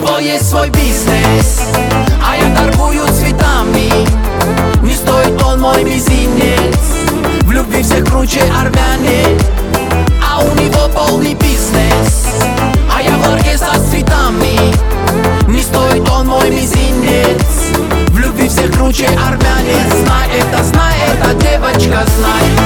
него есть свой бизнес, а я торгую цветами. Не стоит он мой мизинец, в любви всех круче армяне. А у него полный бизнес, а я в ларьке со цветами. Не стоит он мой мизинец, в любви всех круче армяне. Знай это, девочка, знай.